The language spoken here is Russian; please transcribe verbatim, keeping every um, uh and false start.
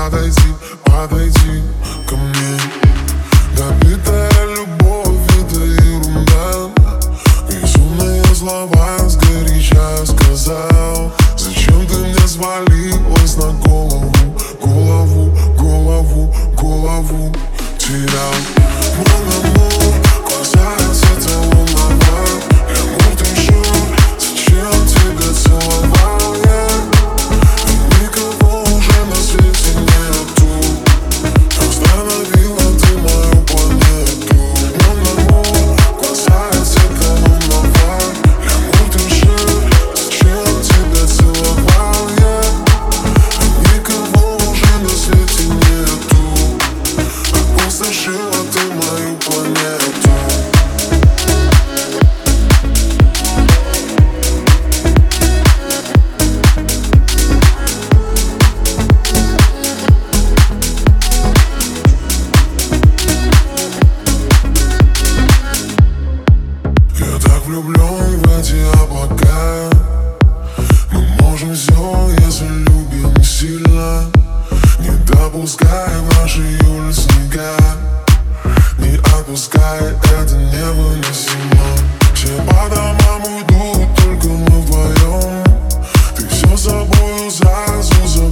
подойди, подойди ко мне. Добитая любовь — это ерунда. Безумные слова сгоряча сказал. Зачем ты мне свалилась на голову? Голову, голову, голову терял. Мой амур, глаза цвета лунного. Амур, ты жур, зачем тебя целовал я? И никого уже на свете нету. Остановила ты мою планету. Мой амур, глаза цвета лунного. Амур, ты жур, зачем тебя целовал я? И никого уже на свете нету. Опустошила ты мою планету. Я так влюблен в эти облака. Мы можем все, если любим сильно. Не допускай в наши июль снега. Не отпускай, это невыносимо. Все по домам уйдут, только мы вдвоем. Ты все собою сразу забудешь.